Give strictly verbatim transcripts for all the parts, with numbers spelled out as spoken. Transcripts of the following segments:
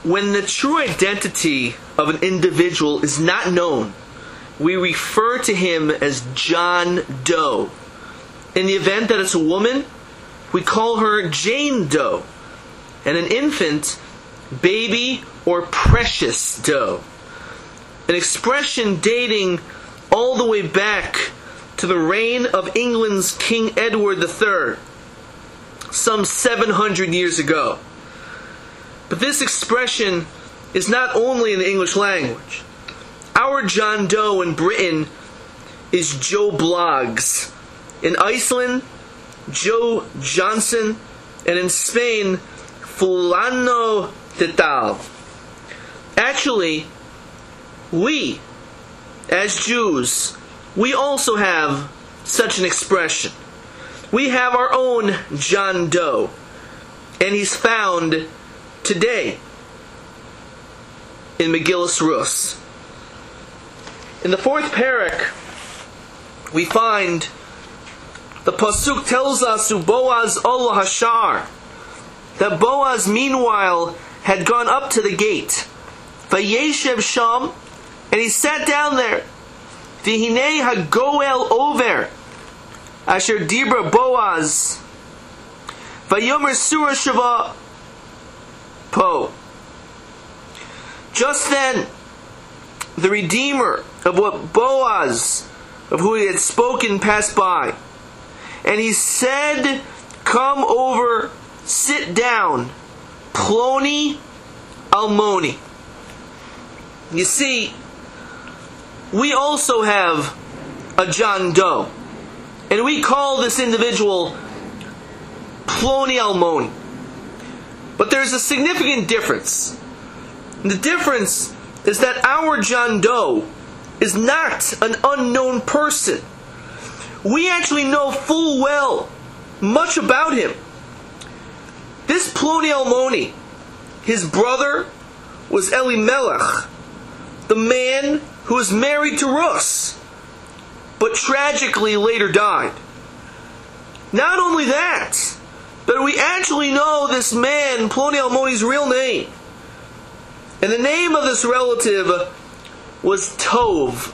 When the true identity of an individual is not known, we refer to him as John Doe. In the event that it's a woman, we call her Jane Doe. And an infant, baby or precious Doe. An expression dating all the way back to the reign of England's King Edward the Third, some seven hundred years ago. But this expression is not only in the English language. Our John Doe in Britain is Joe Bloggs. In Iceland, Joe Johnson. And in Spain, Fulano de Tal. Actually, we, as Jews, we also have such an expression. We have our own John Doe, and he's found today in Megillas Rus. In the fourth parak, we find the pasuk tells us Boaz Ola Hashar, that Boaz meanwhile had gone up to the gate. Vayeshev Sham, and he sat down there. V'hinei hagoel over, asher dibra Boaz, vayomer surah shava po. Just then, the Redeemer of what Boaz, of who he had spoken, passed by. And he said, come over, sit down, Ploni Almoni. You see, we also have a John Doe. And we call this individual Ploni Almoni. But there's a significant difference. And the difference is that our John Doe is not an unknown person. We actually know full well much about him. This Ploni Almoni, his brother was Elimelech, the man who was married to Rus, but tragically later died. Not only that, but we actually know this man, Ploni Almoni's real name. And the name of this relative was Tov.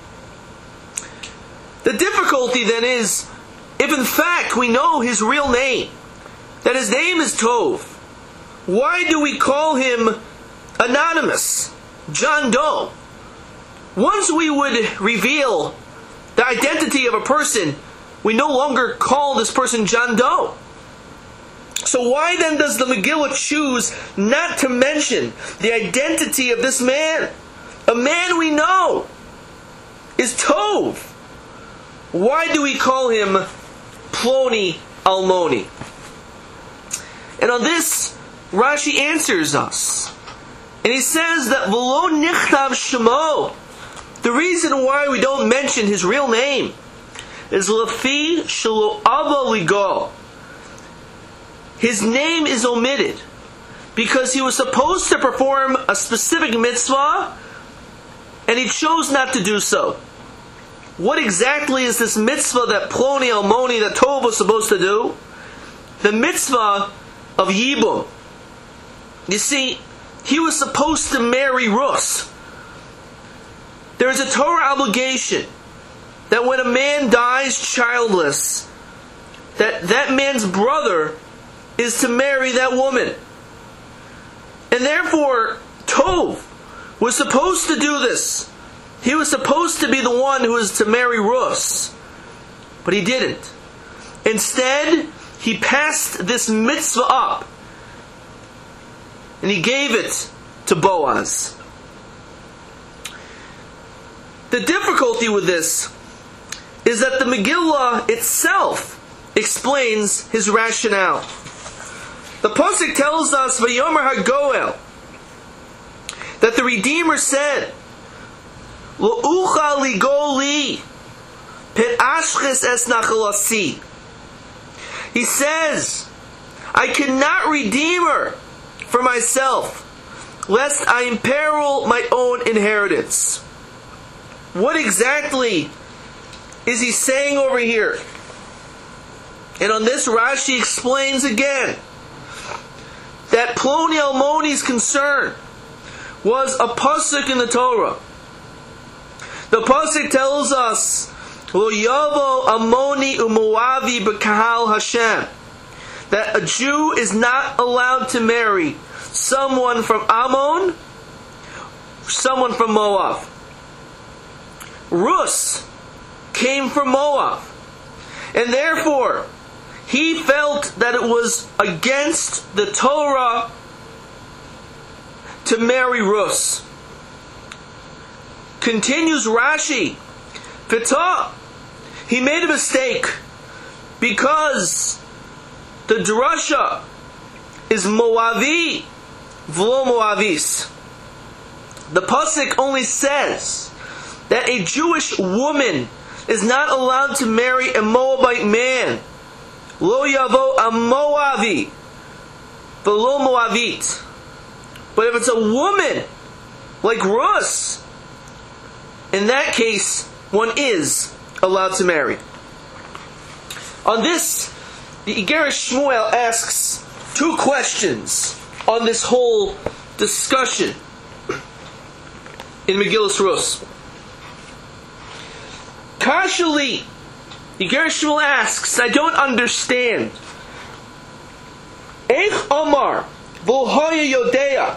The difficulty then is, if in fact we know his real name, that his name is Tov, why do we call him anonymous, John Doe? Once we would reveal the identity of a person, we no longer call this person John Doe. So why then does the Megillah choose not to mention the identity of this man? A man we know is Tov. Why do we call him Ploni Almoni? And on this, Rashi answers us. And he says that V'lo nichtav shemo, the reason why we don't mention his real name is Lefi shelo ava ligo. His name is omitted because he was supposed to perform a specific mitzvah and he chose not to do so. What exactly is this mitzvah that Ploni Almoni, that Tov, was supposed to do? The mitzvah of Yibum. You see, he was supposed to marry Rus. There is a Torah obligation that when a man dies childless, that that man's brother is to marry that woman. And therefore, Tov was supposed to do this. He was supposed to be the one who was to marry Rus. But he didn't. Instead, he passed this mitzvah up. And he gave it to Boaz. The difficulty with this is that the Megillah itself explains his rationale. The pasuk tells us, Vayomer HaGoel, that the Redeemer said, L'ucha ligo li, pet ashches es nachalasi. He says, I cannot redeem her for myself, lest I imperil my own inheritance. What exactly is he saying over here? And on this, Rashi explains again that Ploni Almoni's concern was a pasuk in the Torah. The pasuk tells us, Lo yavo Ammoni uMoavi b'kahal Hashem, that a Jew is not allowed to marry someone from Ammon, someone from Moab. Rus came from Moab, and therefore he felt that it was against the Torah to marry Rus. Continues Rashi, Fitah, he made a mistake because the drasha is Moavi v'lo Moavis. The pasuk only says that a Jewish woman is not allowed to marry a Moabite man. Lo yavo a Moavi v'lo Moavit. But if it's a woman like Rus, in that case, one is allowed to marry. On this, the Igeret Shmuel asks two questions on this whole discussion in Megillas Rus. Kashali, the Igeret Shmuel asks, I don't understand. Eich Omar v'hoya yodea.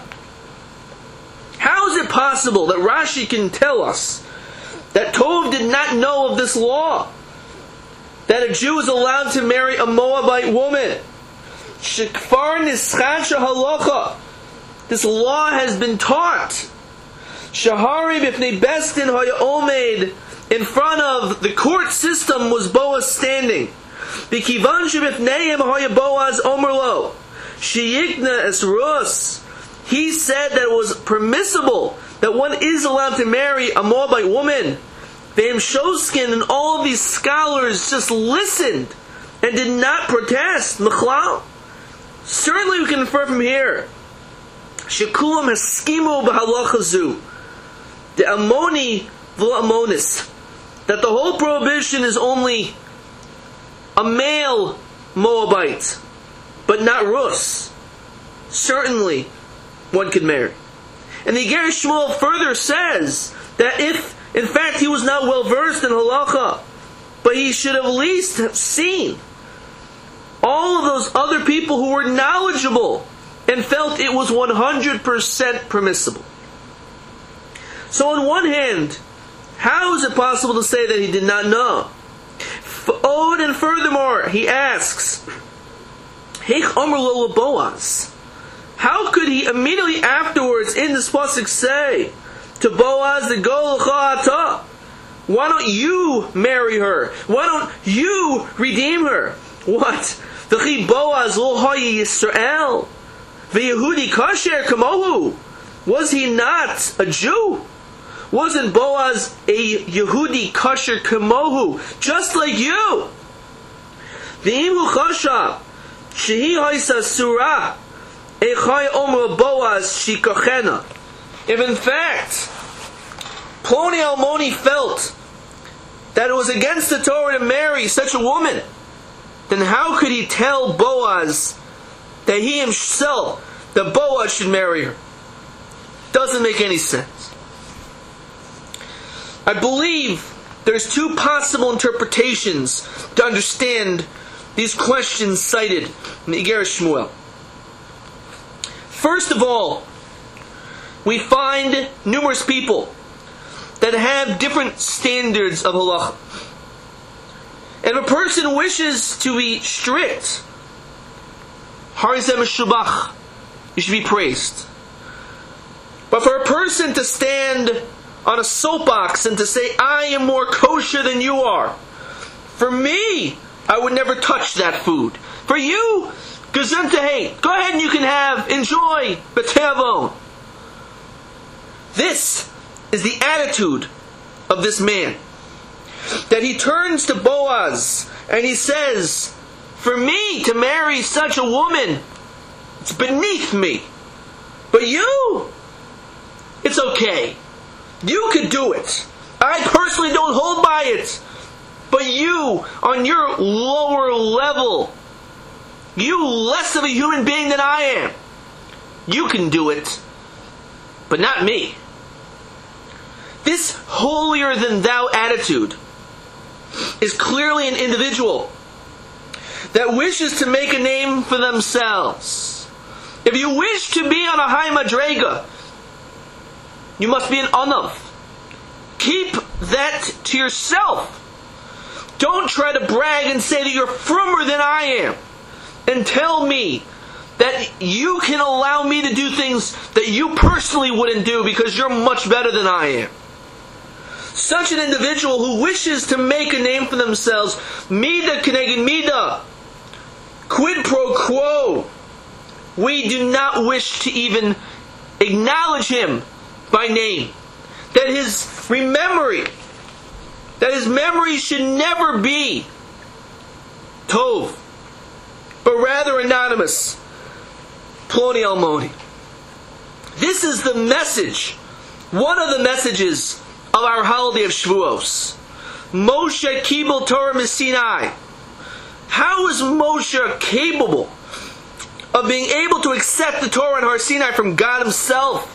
How is it possible that Rashi can tell us that Tov did not know of this law, that a Jew is allowed to marry a Moabite woman? Shekfar nischad halacha. This law has been taught. Shahari b'fnei besdin haya omed. In front of the court system was Boaz standing. B'kivan shebifneihem haya Boaz omer lo. Sheyikna es Rus. He said that it was permissible that one is allowed to marry a Moabite woman. Ve'im Shoskin and all of these scholars just listened and did not protest. Mechlal. Certainly we can infer from here, Shekulam haskimu b'halacha zu, the Ammoni v'lo Ammonis, that the whole prohibition is only a male Moabite, but not Rus. Certainly one could marry. And the Igeret Shmuel further says that if in fact he was not well versed in halacha, but he should have at least have seen all of those other people who were knowledgeable and felt it was one hundred percent permissible. So on one hand, how is it possible to say that he did not know? Oh, and furthermore, he asks, Heich Omer lo Boaz. How could he immediately afterwards in this pasuk say to Boaz, the Go L'cha Ata, why don't you marry her? Why don't you redeem her? What? V'chi Boaz lo hayi Yisrael v'Yehudi kasher kamohu. Was he not a Jew? Wasn't Boaz a Yehudi kasher kamohu, just like you? V'imhu chashav shehi haisa surah echay omer Boaz shikochena. If in fact Ploni Almoni felt that it was against the Torah to marry such a woman, then how could he tell Boaz that he himself, that Boaz should marry her? Doesn't make any sense. I believe there's two possible interpretations to understand these questions cited in the Igeret Shmuel. First of all, we find numerous people that have different standards of halacha. And if a person wishes to be strict, harizeh meshubach, you should be praised. But for a person to stand on a soapbox and to say, I am more kosher than you are, for me, I would never touch that food. For you, gesund to hate. Go ahead and you can have, enjoy, b'teavon. This is the attitude of this man. That he turns to Boaz and he says, for me to marry such a woman, it's beneath me. But you, it's okay. You could do it. I personally don't hold by it. But you, on your lower level, you less of a human being than I am, You can do it, but not me. This holier-than-thou attitude is clearly an individual that wishes to make a name for themselves. If you wish to be on a high madrega, you must be an anav. Keep that to yourself. Don't try to brag and say that you're frummer than I am, and tell me that you can allow me to do things that you personally wouldn't do because you're much better than I am. Such an individual who wishes to make a name for themselves, mida keneged mida, quid pro quo, we do not wish to even acknowledge him by name. That his memory, that his memory should never be tov, but rather anonymous, Ploni Almoni. This is the message, one of the messages of our holiday of Shavuos. Moshe Kibel Torah Sinai. How is Moshe capable of being able to accept the Torah on Har Sinai from God Himself?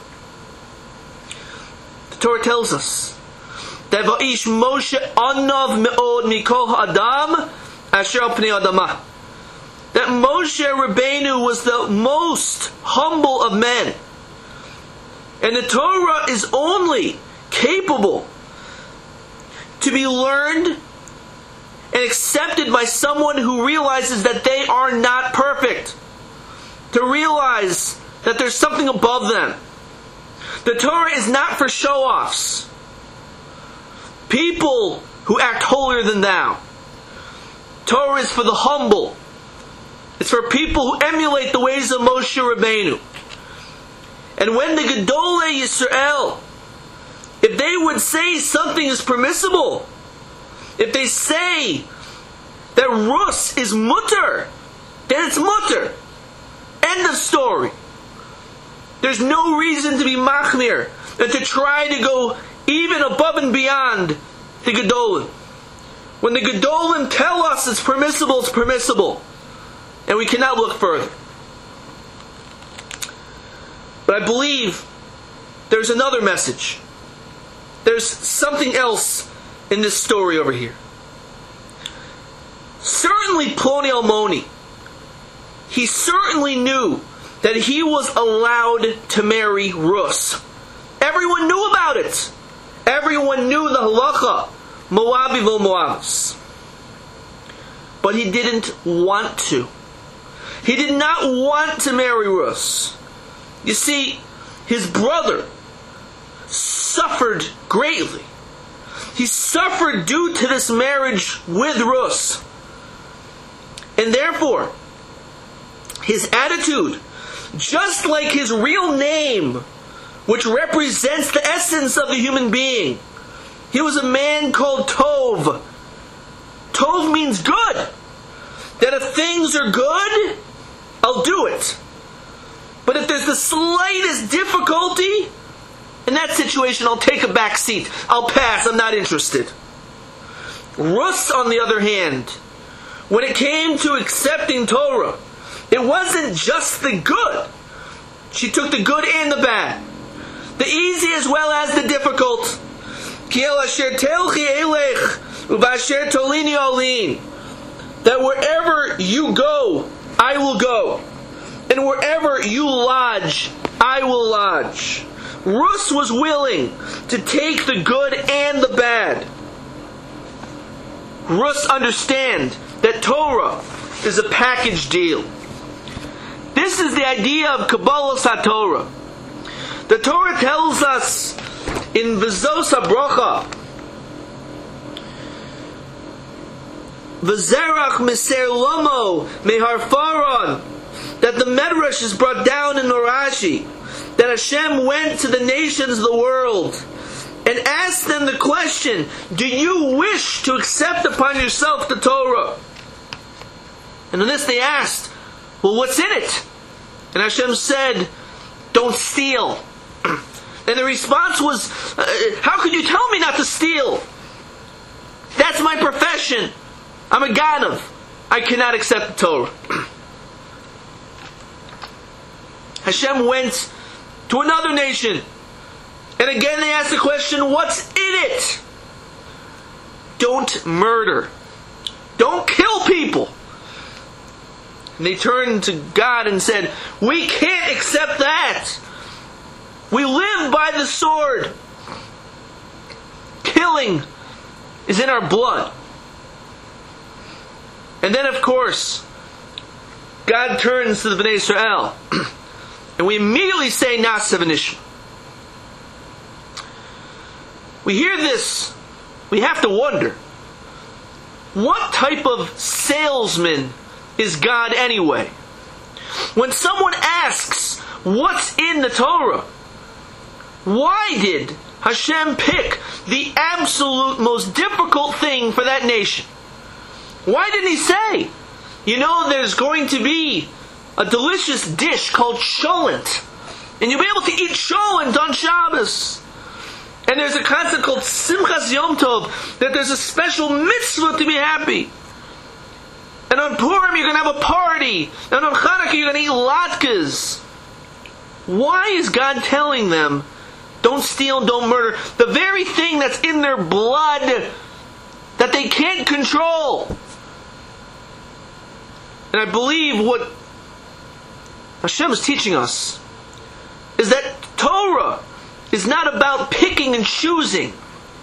The Torah tells us that Va'ish Moshe Anav Me'od Mikol Ha'adam Asher Al Pnei Adamah. That Moshe Rabbeinu was the most humble of men. And the Torah is only capable to be learned and accepted by someone who realizes that they are not perfect. To realize that there's something above them. The Torah is not for show-offs. People who act holier than thou. Torah is for the humble. It's for people who emulate the ways of Moshe Rabbeinu. And when the Gedolei Yisrael, if they would say something is permissible, if they say that Rus is mutter, then it's mutter. End of story. There's no reason to be machmir and to try to go even above and beyond the Gedolim. When the Gedolim tell us it's permissible, it's permissible. And we cannot look further. But I believe there's another message. There's something else in this story over here. Certainly Ploni Almoni, he certainly knew that he was allowed to marry Rus. Everyone knew about it. Everyone knew the halacha, Moabi vo Moavs. But he didn't want to. He did not want to marry Rus. You see, his brother suffered greatly. He suffered due to this marriage with Rus. And therefore, his attitude, just like his real name, which represents the essence of the human being, he was a man called Tov. Tov means good. That if things are good, I'll do it. But if there's the slightest difficulty, in that situation, I'll take a back seat. I'll pass. I'm not interested. Rus, on the other hand, when it came to accepting Torah, it wasn't just the good. She took the good and the bad. The easy as well as the difficult. That wherever you go, I will go. And wherever you lodge, I will lodge. Rus was willing to take the good and the bad. Rus understand that Torah is a package deal. This is the idea of Kabbalah SaTorah. The Torah tells us in V'zos HaBrocha, V'zerach Meser Lomo Mehar Faron, that the Medrash is brought down in Norashi, that Hashem went to the nations of the world and asked them the question, do you wish to accept upon yourself the Torah? And on this they asked, well, what's in it? And Hashem said, don't steal. And the response was, uh, how could you tell me not to steal? That's my profession. I'm a Ganav. I cannot accept the Torah. Hashem went to another nation. And again they asked the question, what's in it? Don't murder. Don't kill people. And they turned to God and said, we can't accept that. We live by the sword. Killing is in our blood. And then, of course, God turns to the Bnei Israel, and we immediately say, Na'aseh v'nishma. We hear this, we have to wonder, what type of salesman is God anyway? When someone asks, what's in the Torah? Why did Hashem pick the absolute most difficult thing for that nation? Why didn't He say, you know, there's going to be a delicious dish called cholent, and you'll be able to eat cholent on Shabbos. And there's a concept called Simchas Yom Tov, that there's a special mitzvah to be happy. And on Purim you're going to have a party. And on Chanukah you're going to eat latkes. Why is God telling them, don't steal, don't murder, the very thing that's in their blood that they can't control? And I believe what Hashem is teaching us is that Torah is not about picking and choosing.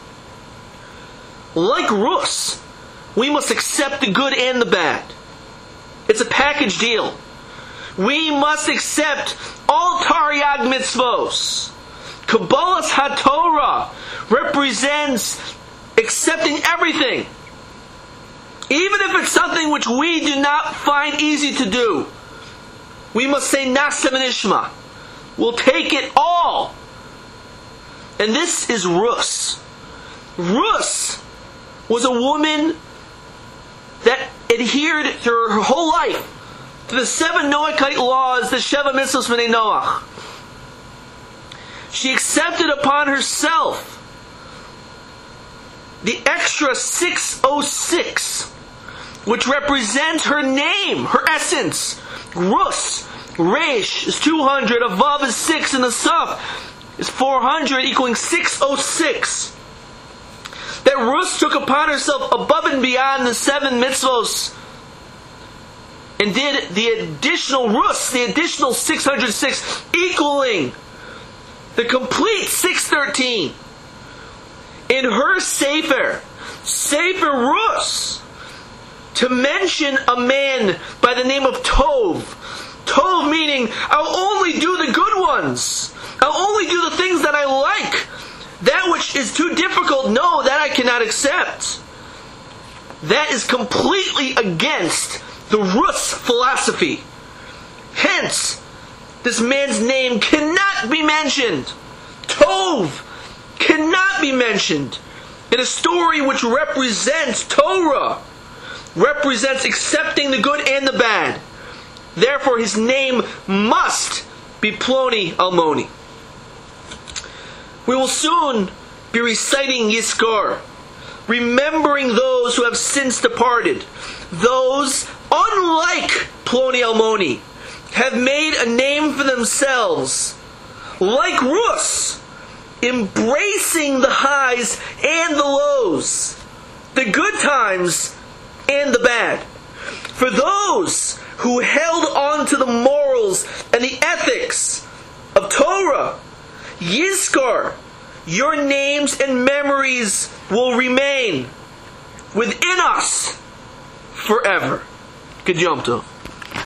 Like Rus, we must accept the good and the bad. It's a package deal. We must accept all Taryag mitzvos. Kabbalas HaTorah represents accepting everything. Even if it's something which we do not find easy to do, we must say Na'aseh v'nishma. We'll take it all. And this is Rus. Rus was a woman that adhered through her whole life to the seven Noahite laws, the Sheva Mitzvos B'nai Noach. She accepted upon herself the extra six oh six, which represents her name, her essence. Rus, Resh is two hundred, a Vav is six, and the Saf is four hundred, equaling six oh six. That Rus took upon herself above and beyond the seven mitzvos and did the additional Rus, the additional six hundred six, equaling the complete six thirteen. In her Sefer, Sefer Rus, to mention a man by the name of Tov. Tov meaning, I'll only do the good ones. I'll only do the things that I like. That which is too difficult, no, that I cannot accept. That is completely against the Rus philosophy. Hence, this man's name cannot be mentioned. Tov cannot be mentioned in a story which represents Torah, represents accepting the good and the bad. Therefore, his name must be Ploni Almoni. We will soon be reciting Yizkor, remembering those who have since departed. Those, unlike Ploni Almoni, have made a name for themselves, like Rus, embracing the highs and the lows, the good times and the bad. For those who held on to the morals and the ethics of Torah, Yizkor, your names and memories will remain within us forever. Good Yom Tov.